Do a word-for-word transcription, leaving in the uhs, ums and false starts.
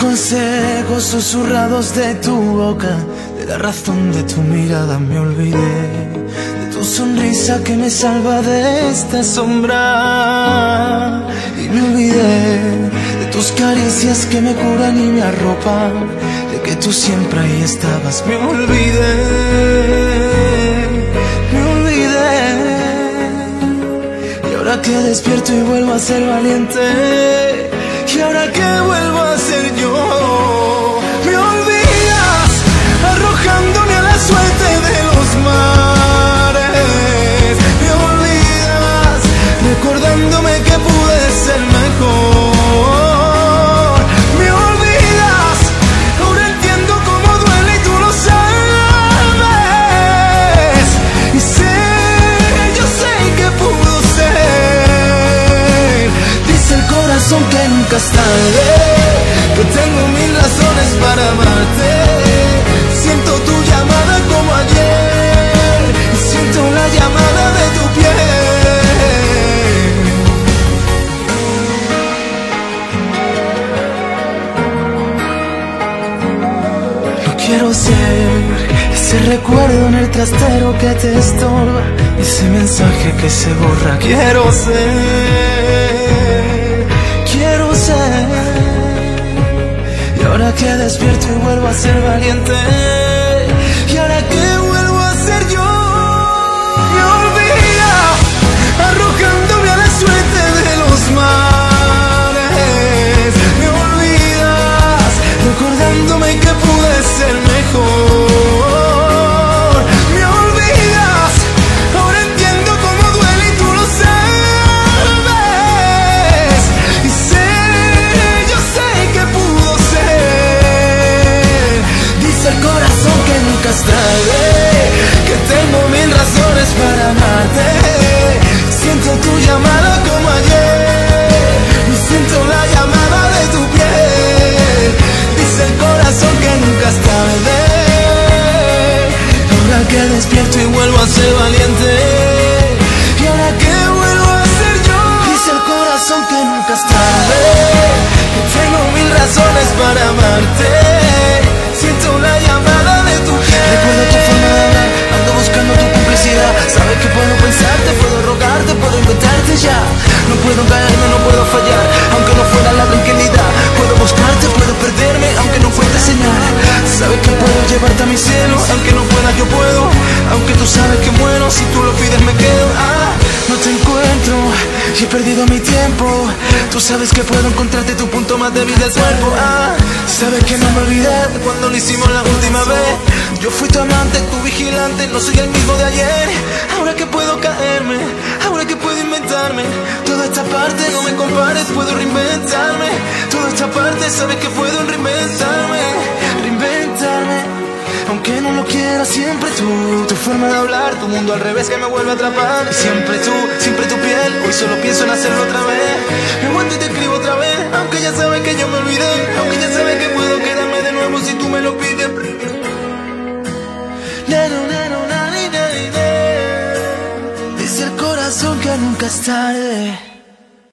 consejos susurrados de tu boca, de la razón de tu mirada me olvidé, de tu sonrisa que me salva de esta sombra. Y me olvidé de tus caricias que me curan y me arropan, de que tú siempre ahí estabas. Me olvidé, me olvidé. Y ahora que despierto y vuelvo a ser valiente, y ahora que vuelvo a ser yo, me olvidas arrojándome a la suerte de los mares. Me olvidas recordándome que pude ser mejor. Me olvidas, ahora entiendo cómo duele y tú lo sabes. Y sé, yo sé que pudo ser. Dice el corazón que nunca es tarde, que tengo mil razones para amarte. Siento tu llamada como ayer, y siento la llamada de tu piel. No quiero ser ese recuerdo en el trastero que te estorba, ese mensaje que se borra. Quiero ser, quiero ser. Y ahora que despierto y vuelvo a ser valiente, y ahora que vuelvo a ser yo, me olvidas arrojándome a la suerte de los mares. Me olvidas recordándome que pude ser mejor. Me olvidas, ahora entiendo cómo duele y tú lo sabes. Y sé, yo sé que pudo ser. Dice el corazón que nunca es tarde, que tengo mil razones para amarte. Siento tu llamada como ayer, y siento la llamada de tu piel. Dice el corazón que nunca es tarde, ahora que despierto y vuelvo a ser valiente, y ahora que vuelvo a ser yo. Dice el corazón que nunca es tarde, que tengo mil razones para amarte. Siento la llamada de tu piel. Recuerdo tu forma de hablar, ando buscando tu complicidad. Sabes que puedo pensarte, puedo rogarte, puedo inventarte ya. No puedo caerme, no puedo fallar, aunque no fuera la tranquilidad. Puedo buscarte, puedo perderme, aunque no fuerte señal. Sabes que puedo llevarte a mi cielo, aunque no pueda yo puedo. Aunque tú sabes que muero, si tú lo pides me quedo. Ah, no te encuentro y he perdido mi tiempo. Tú sabes que puedo encontrarte tu punto más débil del cuerpo. Ah, sabes que no me olvidé de cuando lo hicimos la última vez. Yo fui tu amante, tu vigilante, no soy el mismo de ayer. Ahora que puedo caerme, ahora que puedo inventarme. Toda esta parte no me compares, puedo reinventarme. Toda esta parte sabes que puedo reinventarme, reinventarme. Aunque no lo quiera, siempre tú. Tu forma de hablar, tu mundo al revés que me vuelve a atrapar. Y siempre tú, siempre tu piel. Hoy solo pienso en hacerlo otra vez. Me aguanto y te escribo otra vez, aunque ya sabes que yo me olvidé. Aunque ya sabes que puedo quedarme de nuevo si tú me lo pides. Dice el corazón que nunca es tarde.